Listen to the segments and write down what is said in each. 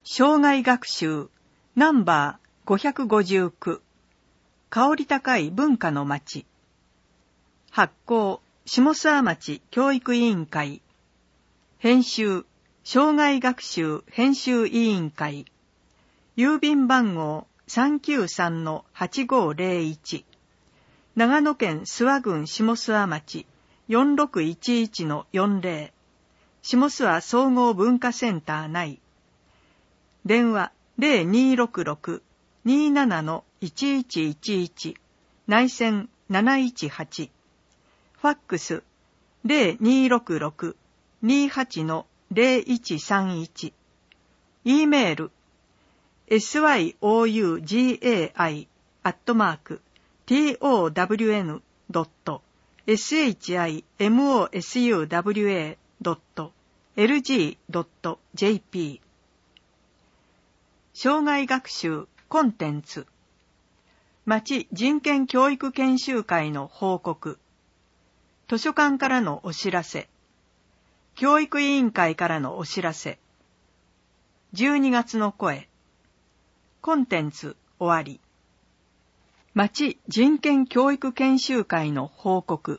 生涯学習ナンバー559香り高い文化の町。発行下諏訪町教育委員会。編集生涯学習編集委員会。郵便番号 393-8501 長野県諏訪郡下諏訪町 4611-40 下諏訪総合文化センター内。電話 0266-27-1111 内線718。ファックス 0266-28-0131。E メール soyui.town.shimoswa.lg.jp。生涯学習コンテンツ。町人権教育研修会の報告。図書館からのお知らせ。教育委員会からのお知らせ。12月の声。コンテンツ終わり。町人権教育研修会の報告。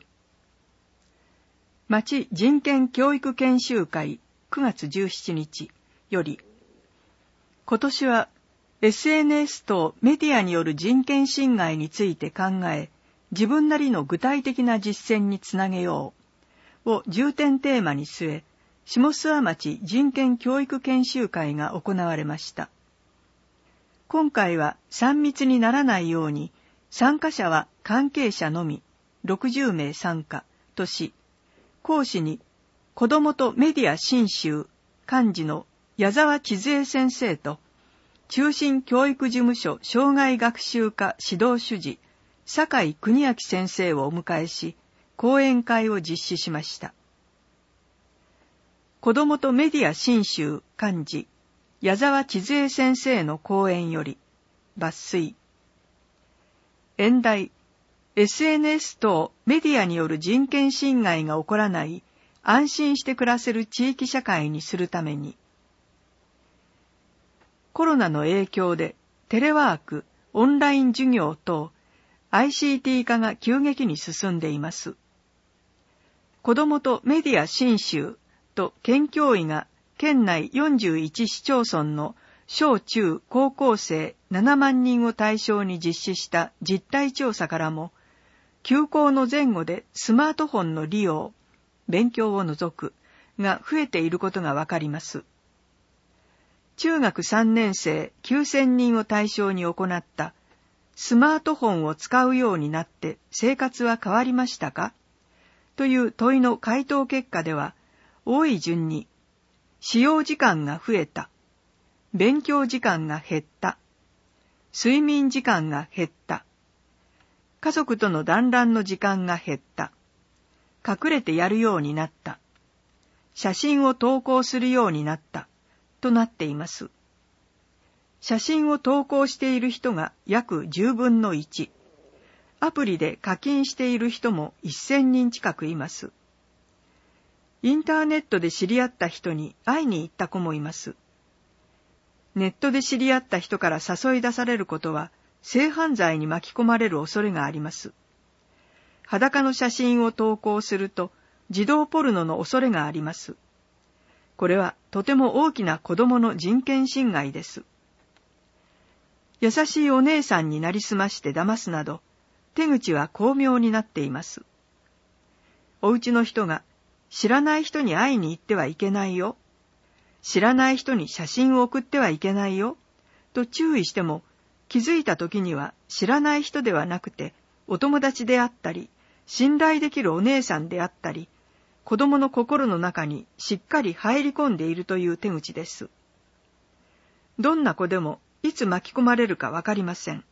町人権教育研修会9月17日より、今年は SNS とメディアによる人権侵害について考え、自分なりの具体的な実践につなげようを重点テーマに据え、下諏訪町人権教育研修会が行われました。今回は3密にならないように、参加者は関係者のみ60名参加とし、講師に子どもとメディア新州幹事の矢沢千津恵先生と、中心教育事務所生涯学習科指導主事、酒井邦明先生をお迎えし、講演会を実施しました。子どもとメディア新州幹事、矢沢千津恵先生の講演より、抜粋。演題、SNS 等メディアによる人権侵害が起こらない、安心して暮らせる地域社会にするために。コロナの影響でテレワーク、オンライン授業等 ICT 化が急激に進んでいます。子どもとメディア新州と県教委が県内41市町村の小中高校生7万人を対象に実施した実態調査からも、休校の前後でスマートフォンの利用、勉強を除くが増えていることがわかります。中学3年生9000人を対象に行ったスマートフォンを使うようになって生活は変わりましたかという問いの回答結果では、多い順に使用時間が増えた、勉強時間が減った、睡眠時間が減った、家族との団らんの時間が減った、隠れてやるようになった、写真を投稿するようになった、となっています。写真を投稿している人が約10分の1。アプリで課金している人も1000人近くいます。インターネットで知り合った人に会いに行った子もいます。ネットで知り合った人から誘い出されることは性犯罪に巻き込まれる恐れがあります。裸の写真を投稿すると児童ポルノの恐れがあります。これはとても大きな子供の人権侵害です。優しいお姉さんになりすまして騙すなど、手口は巧妙になっています。お家の人が、知らない人に会いに行ってはいけないよ。知らない人に写真を送ってはいけないよ。と注意しても、気づいた時には知らない人ではなくて、お友達であったり、信頼できるお姉さんであったり、子供の心の中にしっかり入り込んでいるという手口です。どんな子でもいつ巻き込まれるかわかりません。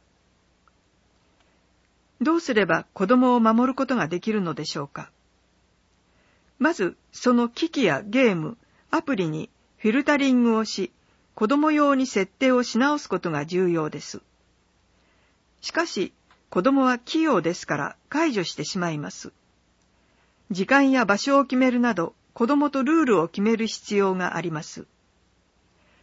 どうすれば子供を守ることができるのでしょうか。まず、その機器やゲーム、アプリにフィルタリングをし、子供用に設定をし直すことが重要です。しかし、子供は器用ですから解除してしまいます。時間や場所を決めるなど、子供とルールを決める必要があります。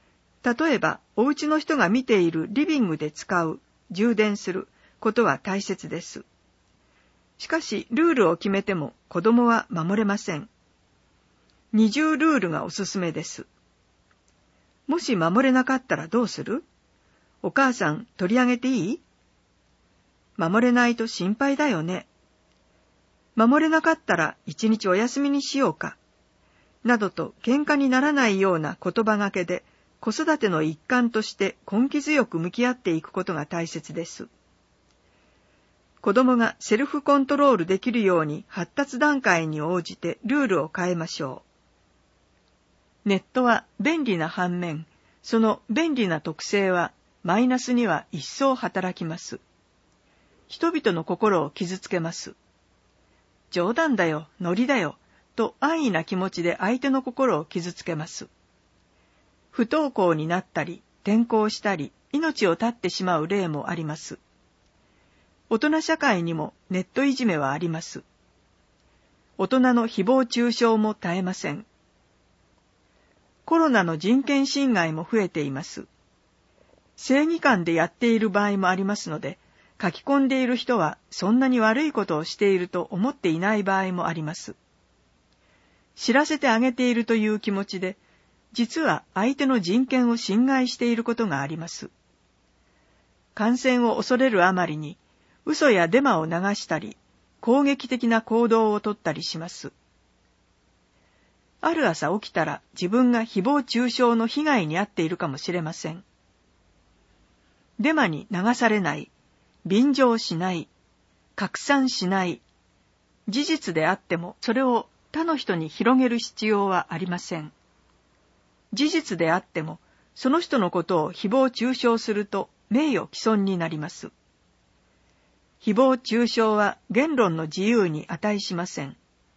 例えば、お家の人が見ているリビングで使う、充電することは大切です。しかし、ルールを決めても子供は守れません。二重ルールがおすすめです。もし守れなかったらどうする？お母さん取り上げていい？守れないと心配だよね。守れなかったら一日お休みにしようか。などと喧嘩にならないような言葉がけで子育ての一環として根気強く向き合っていくことが大切です。子供がセルフコントロールできるように発達段階に応じてルールを変えましょう。ネットは便利な反面、その便利な特性はマイナスには一層働きます。人々の心を傷つけます。冗談だよ、ノリだよ、と安易な気持ちで相手の心を傷つけます。不登校になったり、転校したり、命を絶ってしまう例もあります。大人社会にもネットいじめはあります。大人の誹謗中傷も絶えません。コロナの人権侵害も増えています。正義感でやっている場合もありますので、書き込んでいる人はそんなに悪いことをしていると思っていない場合もあります。知らせてあげているという気持ちで、実は相手の人権を侵害していることがあります。感染を恐れるあまりに、嘘やデマを流したり、攻撃的な行動をとったりします。ある朝起きたら自分が誹謗中傷の被害に遭っているかもしれません。デマに流されない、便乗しない、拡散しない、事実であってもそれを他の人に広げる必要はありません。事実であってもその人のことを誹謗中傷すると名誉毀損になります。誹謗中傷は言論の自由に値しません。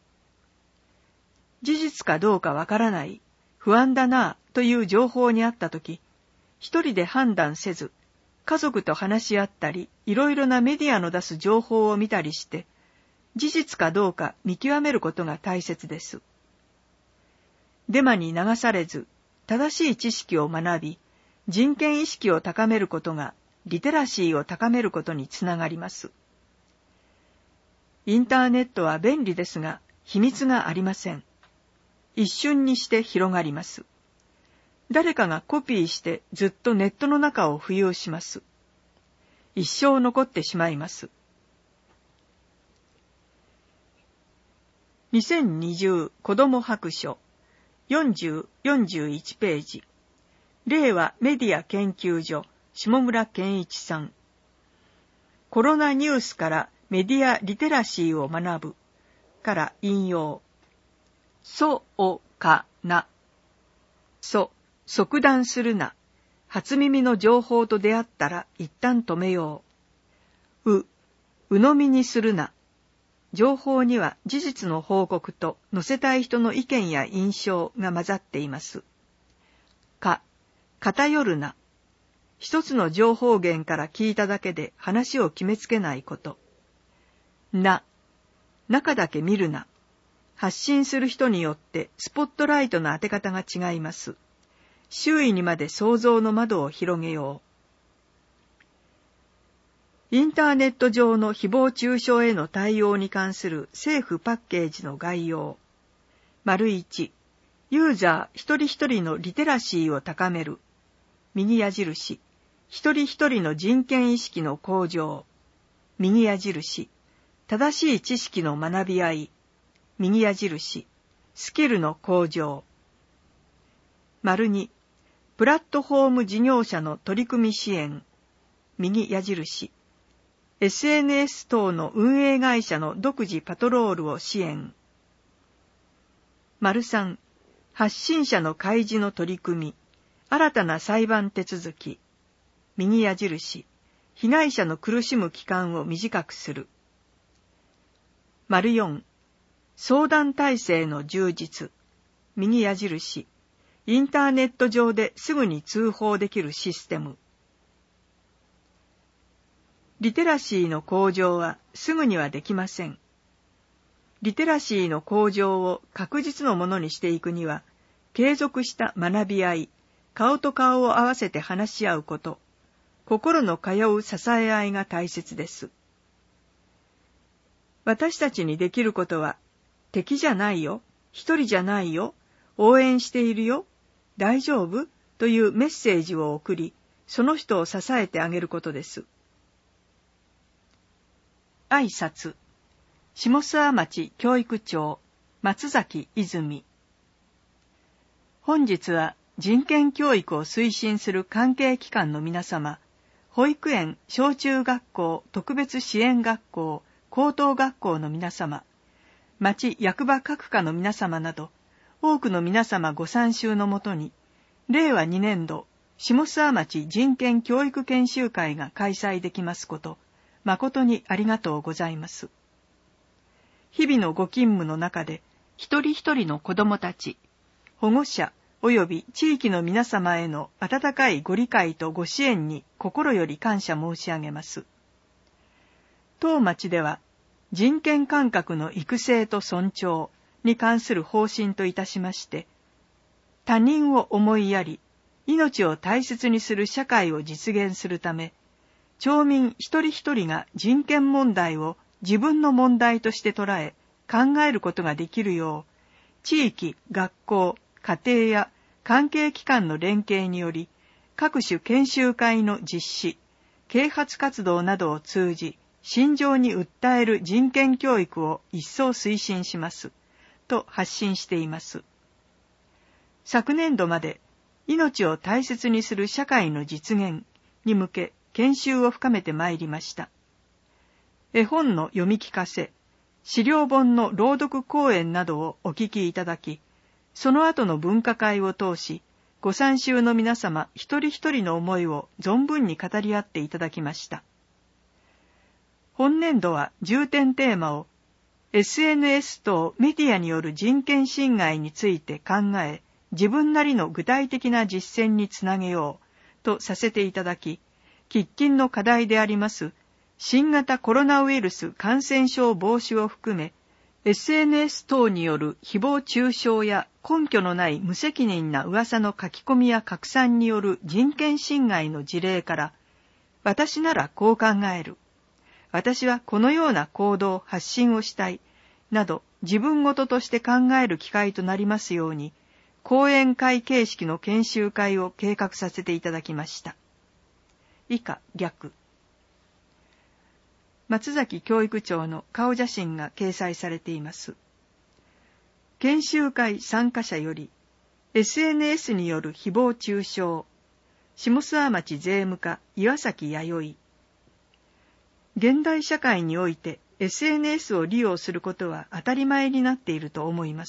事実かどうかわからない、不安だなという情報にあったとき、一人で判断せず、家族と話し合ったり、いろいろなメディアの出す情報を見たりして、事実かどうか見極めることが大切です。デマに流されず、正しい知識を学び、人権意識を高めることが、リテラシーを高めることにつながります。インターネットは便利ですが、秘密がありません。一瞬にして広がります。誰かがコピーしてずっとネットの中を浮遊します。一生残ってしまいます。2020子ども白書40、41ページ。令和メディア研究所下村健一さん。コロナニュースからメディアリテラシーを学ぶから引用。そうかな。即断するな。初耳の情報と出会ったら一旦止めよう。鵜呑みにするな。情報には事実の報告と載せたい人の意見や印象が混ざっています。偏るな。一つの情報源から聞いただけで話を決めつけないこと。中だけ見るな。発信する人によってスポットライトの当て方が違います。周囲にまで想像の窓を広げよう。インターネット上の誹謗中傷への対応に関する政府パッケージの概要。1、ユーザー一人一人のリテラシーを高める。右矢印。一人一人の人権意識の向上。右矢印。正しい知識の学び合い。右矢印。スキルの向上。2、プラットフォーム事業者の取り組み支援。右矢印。SNS 等の運営会社の独自パトロールを支援。3、発信者の開示の取り組み。新たな裁判手続き。右矢印。被害者の苦しむ期間を短くする。4、相談体制の充実。右矢印。インターネット上ですぐに通報できるシステム。リテラシーの向上はすぐにはできません。リテラシーの向上を確実のものにしていくには、継続した学び合い、 顔と顔を合わせて話し合うこと、心の通う支え合いが大切です。私たちにできることは、敵じゃないよ、一人じゃないよ、応援しているよ、大丈夫というメッセージを送り、その人を支えてあげることです。挨拶。下諏訪町教育長、松崎泉。本日は人権教育を推進する関係機関の皆様、保育園、小中学校、特別支援学校、高等学校の皆様、町役場各課の皆様など、多くの皆様ご参集のもとに、令和2年度、下諏訪町人権教育研修会が開催できますこと、誠にありがとうございます。日々のご勤務の中で、一人一人の子どもたち、保護者及び地域の皆様への温かいご理解とご支援に心より感謝申し上げます。当町では、人権感覚の育成と尊重に関する方針といたしまして、他人を思いやり、命を大切にする社会を実現するため、町民一人一人が人権問題を自分の問題として捉え、考えることができるよう、地域、学校、家庭や関係機関の連携により、各種研修会の実施、啓発活動などを通じ、心情に訴える人権教育を一層推進します、と発信しています。昨年度まで、命を大切にする社会の実現に向け、研修を深めてまいりました。絵本の読み聞かせ、資料本の朗読講演などをお聞きいただき、その後の分科会を通し、ご参集の皆様一人一人の思いを存分に語り合っていただきました。本年度は重点テーマを、SNS 等メディアによる人権侵害について考え、自分なりの具体的な実践につなげようとさせていただき、喫緊の課題であります新型コロナウイルス感染症防止を含め、SNS 等による誹謗中傷や根拠のない無責任な噂の書き込みや拡散による人権侵害の事例から、私ならこう考える、私はこのような行動発信をしたい、など自分ごととして考える機会となりますように、講演会形式の研修会を計画させていただきました。以下略。松崎教育長の顔写真が掲載されています。研修会参加者より、SNS による誹謗中傷、下諏訪町税務課岩崎弥生。現代社会において SNS を利用することは当たり前になっていると思います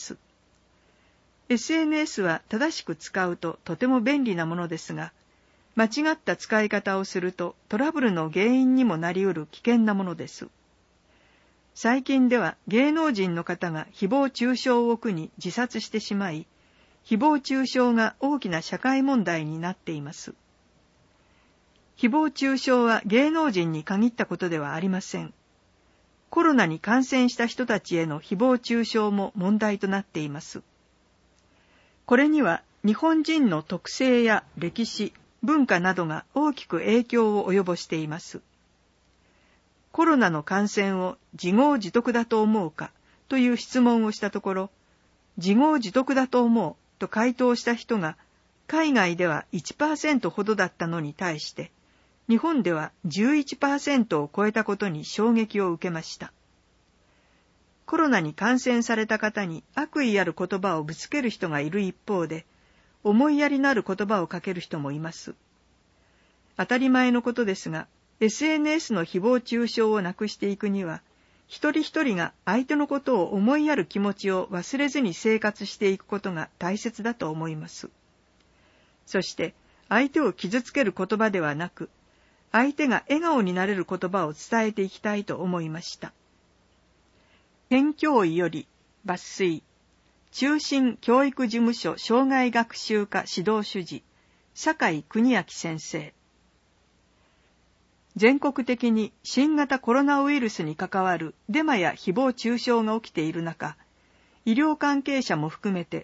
。SNS は正しく使うととても便利なものですが、間違った使い方をするとトラブルの原因にもなりうる危険なものです。最近では芸能人の方が誹謗中傷を苦に自殺してしまい、誹謗中傷が大きな社会問題になっています。誹謗中傷は芸能人に限ったことではありません。コロナに感染した人たちへの誹謗中傷も問題となっています。これには日本人の特性や歴史、文化などが大きく影響を及ぼしています。コロナの感染を自業自得だと思うかという質問をしたところ、自業自得だと思うと回答した人が海外では 1% ほどだったのに対して、日本では 11% を超えたことに衝撃を受けました。コロナに感染された方に悪意ある言葉をぶつける人がいる一方で、思いやりのある言葉をかける人もいます。当たり前のことですが、SNS の誹謗中傷をなくしていくには、一人一人が相手のことを思いやる気持ちを忘れずに生活していくことが大切だと思います。そして、相手を傷つける言葉ではなく、相手が笑顔になれる言葉を伝えていきたいと思いました。県教委より抜粋、中心教育事務所障害学習科指導主事、酒井邦明先生。全国的に新型コロナウイルスに関わるデマや誹謗中傷が起きている中、医療関係者も含めて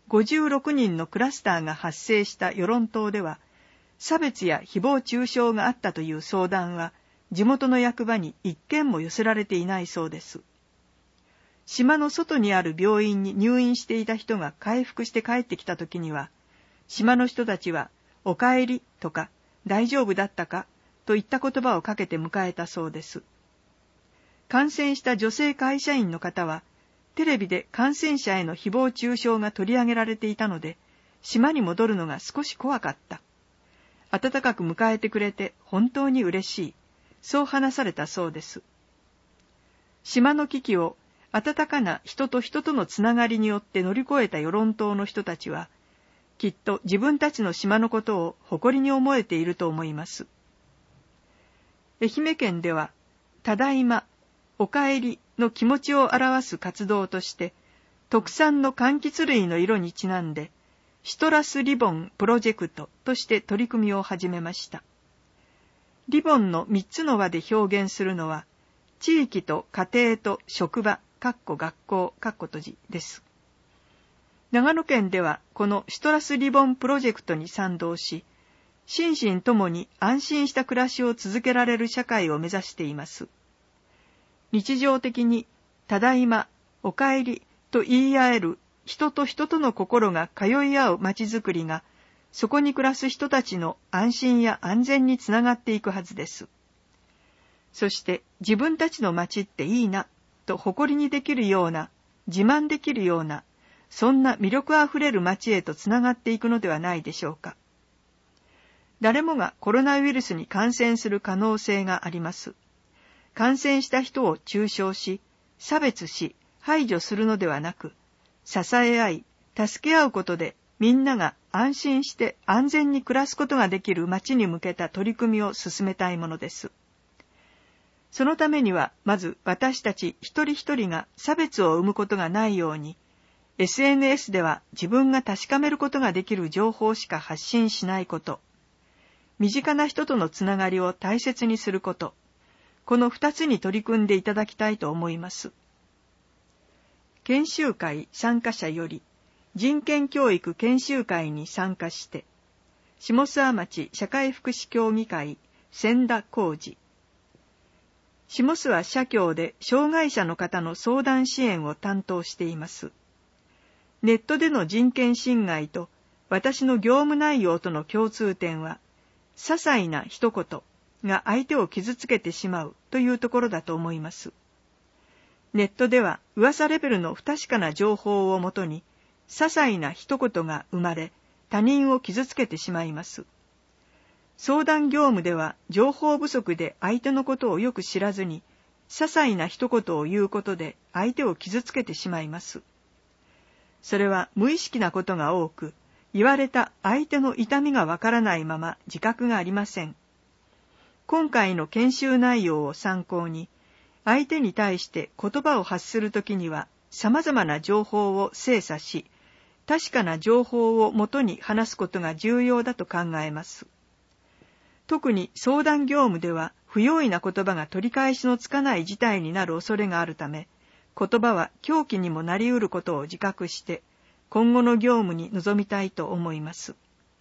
56人のクラスターが発生した与論島では、差別や誹謗中傷があったという相談は、地元の役場に一件も寄せられていないそうです。島の外にある病院に入院していた人が回復して帰ってきた時には、島の人たちは、おかえりとか、大丈夫だったかといった言葉をかけて迎えたそうです。感染した女性会社員の方は、テレビで感染者への誹謗中傷が取り上げられていたので、島に戻るのが少し怖かった。温かく迎えてくれて本当に嬉しい。そう話されたそうです。島の危機を温かな人と人とのつながりによって乗り越えた与論島の人たちは、きっと自分たちの島のことを誇りに思えていると思います。愛媛県では、ただいま、おかえりの気持ちを表す活動として、特産の柑橘類の色にちなんで、シトラスリボンプロジェクトとして取り組みを始めました。リボンの3つの輪で表現するのは、地域と家庭と職場、学校、閉じです。長野県ではこのシトラスリボンプロジェクトに賛同し、心身ともに安心した暮らしを続けられる社会を目指しています。日常的に、ただいま、おかえりと言い合える人と人との心が通い合う街づくりが、そこに暮らす人たちの安心や安全につながっていくはずです。そして自分たちの街っていいなと誇りにできるような、自慢できるような、そんな魅力あふれる街へとつながっていくのではないでしょうか。誰もがコロナウイルスに感染する可能性があります。感染した人を中傷し、差別し、排除するのではなく、支え合い、助け合うことでみんなが安心して安全に暮らすことができる街に向けた取り組みを進めたいものです。そのためには、まず私たち一人一人が差別を生むことがないように、SNS では自分が確かめることができる情報しか発信しないこと、身近な人とのつながりを大切にすること、この2つに取り組んでいただきたいと思います。研修会参加者より、人権教育研修会に参加して、下諏訪町社会福祉協議会千田浩二。下諏訪社協で障害者の方の相談支援を担当しています。ネットでの人権侵害と私の業務内容との共通点は、些細な一言が相手を傷つけてしまうというところだと思います。ネットでは噂レベルの不確かな情報をもとに、些細な一言が生まれ、他人を傷つけてしまいます。相談業務では情報不足で相手のことをよく知らずに、些細な一言を言うことで相手を傷つけてしまいます。それは無意識なことが多く、言われた相手の痛みがわからないまま自覚がありません。今回の研修内容を参考に、相手に対して言葉を発するときには様々な情報を精査し、確かな情報をもとに話すことが重要だと考えます。特に相談業務では不用意な言葉が取り返しのつかない事態になる恐れがあるため、言葉は凶器にもなり得ることを自覚して、今後の業務に臨みたいと思います。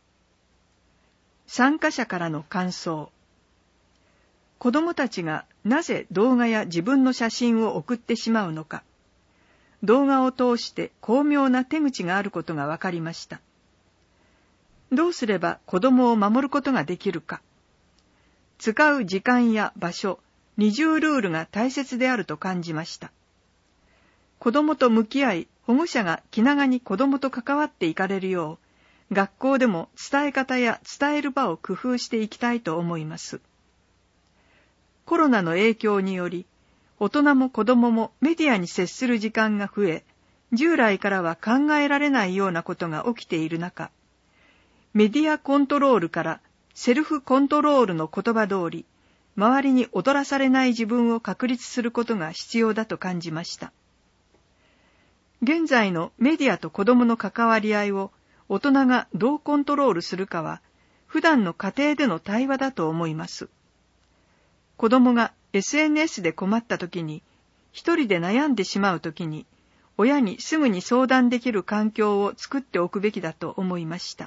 参加者からの感想。子どもたちがなぜ動画や自分の写真を送ってしまうのか。動画を通して巧妙な手口があることが分かりました。どうすれば子供を守ることができるか。使う時間や場所、二重ルールが大切であると感じました。子供と向き合い、保護者が気長に子供と関わっていかれるよう、学校でも伝え方や伝える場を工夫していきたいと思います。コロナの影響により、大人も子供もメディアに接する時間が増え、従来からは考えられないようなことが起きている中、メディアコントロールからセルフコントロールの言葉通り、周りに踊らされない自分を確立することが必要だと感じました。現在のメディアと子供の関わり合いを大人がどうコントロールするかは、普段の家庭での対話だと思います。子供が SNS で困った時に、一人で悩んでしまう時に、 親にすぐに相談できる環境を作っておくべきだと思いました。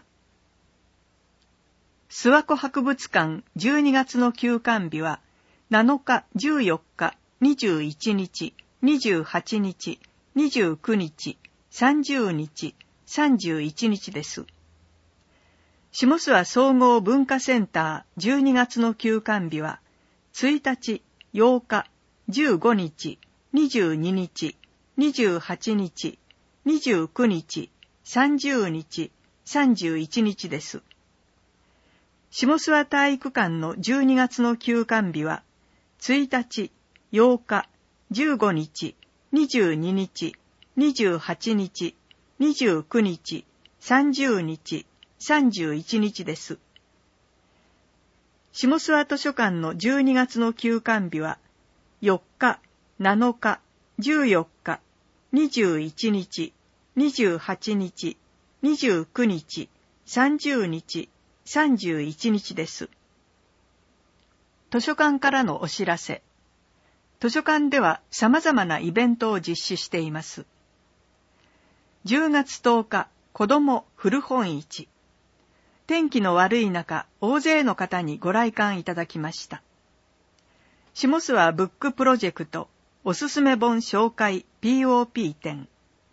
諏訪湖博物館12月の休館日は7日、14日、21日、28日、29日、30日、31日です。下諏訪総合文化センター12月の休館日は1日、8日、15日、22日、28日、29日、30日、31日です。下諏訪体育館の12月の休館日は1日、8日、15日、22日、28日、29日、30日、31日です。下諏訪図書館の12月の休館日は4日、7日、14日、21日、28日、29日、30日、31日です。図書館からのお知らせ。図書館では様々なイベントを実施しています。10月10日、子ども古本市。天気の悪い中、大勢の方にご来館いただきました。下諏訪ブックプロジェクトおすすめ本紹介 POP 展。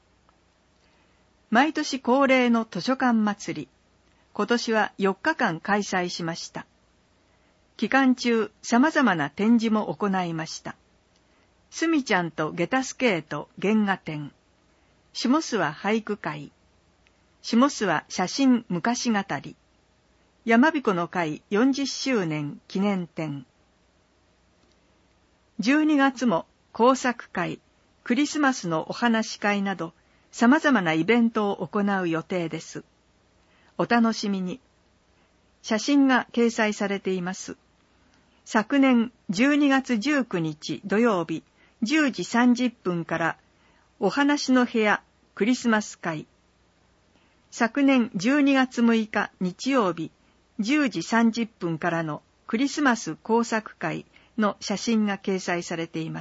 毎年恒例の図書館祭り。今年は4日間開催しました。期間中、様々な展示も行いました。すみちゃんとゲタスケート原画展、下諏訪俳句会、下諏訪写真昔語り、山彦の会40周年記念展。12月も工作会、クリスマスのお話会など、様々なイベントを行う予定です。お楽しみに。写真が掲載されています。昨年12月19日土曜日10時30分からお話の部屋クリスマス会。昨年12月6日日曜日10時30分からのクリスマス工作会の写真が掲載されています。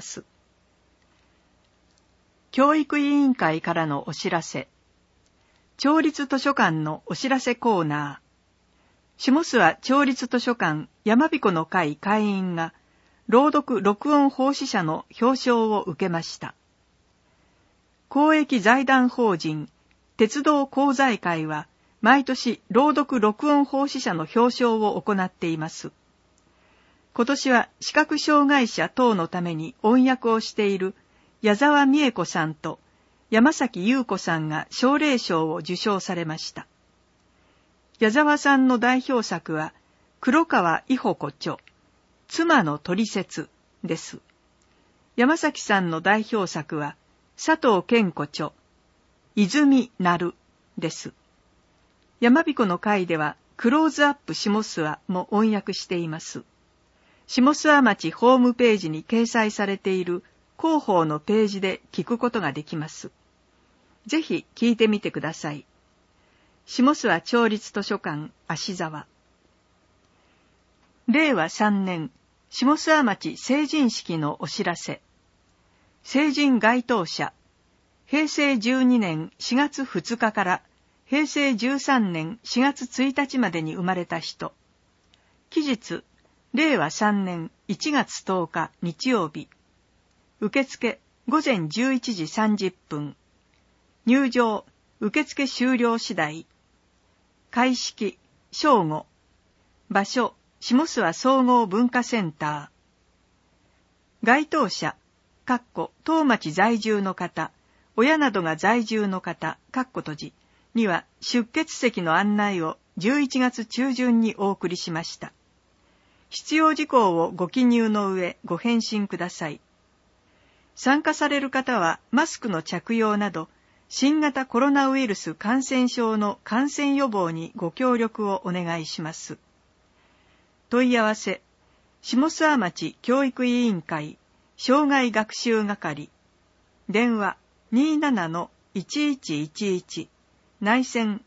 教育委員会からのお知らせ。町立図書館のお知らせコーナー。下諏訪町立図書館山彦の会会員が朗読録音奉仕者の表彰を受けました。公益財団法人鉄道功罪会は毎年朗読録音奉仕者の表彰を行っています。今年は視覚障害者等のために音訳をしている矢沢美恵子さんと山崎優子さんが奨励賞を受賞されました。矢沢さんの代表作は黒川伊保子著妻の取説です。山崎さんの代表作は佐藤健子著泉なるです。山彦の会ではクローズアップ下諏訪も音訳しています。下諏訪町ホームページに掲載されている広報のページで聞くことができます。ぜひ聞いてみてください。下諏訪町立図書館芦沢。令和3年下諏訪町成人式のお知らせ。成人該当者。平成12年4月2日から平成13年4月1日までに生まれた人。期日、令和3年1月10日日曜日。受付午前11時30分。入場、受付終了次第。開式、正午。場所、下諏訪総合文化センター。該当者、当町在住の方、親などが在住の方、閉じには出欠席の案内を11月中旬にお送りしました。必要事項をご記入の上ご返信ください。参加される方はマスクの着用など、新型コロナウイルス感染症の感染予防にご協力をお願いします。問い合わせ、下諏訪町教育委員会障害学習係、電話 27-1111 内線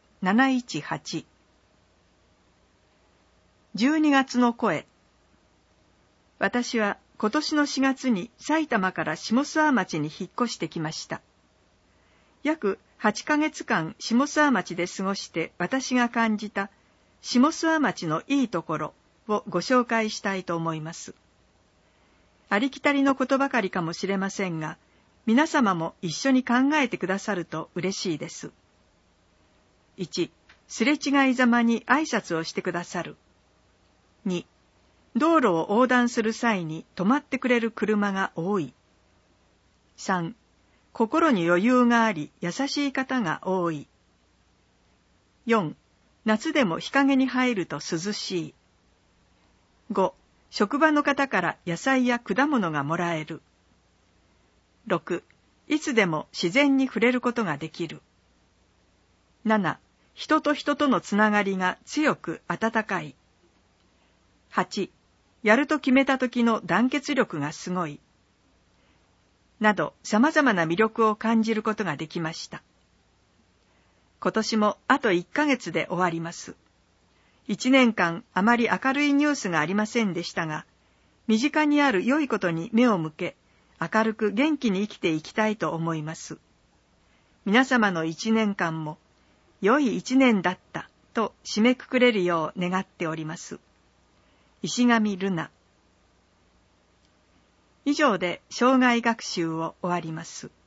718。12月の声。私は今年の4月に埼玉から下諏訪町に引っ越してきました。 約8ヶ月間下諏訪町で過ごして私が感じた下諏訪町のいいところをご紹介したいと思います。ありきたりのことばかりかもしれませんが、皆様も一緒に考えてくださると嬉しいです。1、すれ違いざまに挨拶をしてくださる。2、道路を横断する際に止まってくれる車が多い。3、心に余裕があり優しい方が多い。4、夏でも日陰に入ると涼しい。5、職場の方から野菜や果物がもらえる。6、いつでも自然に触れることができる。7、人と人とのつながりが強く温かい。8、やると決めた時の団結力がすごい。など、様々な魅力を感じることができました。今年もあと1ヶ月で終わります。1年間あまり明るいニュースがありませんでしたが、身近にある良いことに目を向け、明るく元気に生きていきたいと思います。皆様の1年間も、良い1年だったと締めくくれるよう願っております。石上瑠奈。以上で生涯学習を終わります。